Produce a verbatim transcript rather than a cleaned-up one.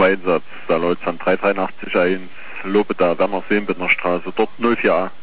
Einsatz. Da läuft dann drei drei acht eins, Lobeda, Werner Seenbindner Straße, dort null vier A.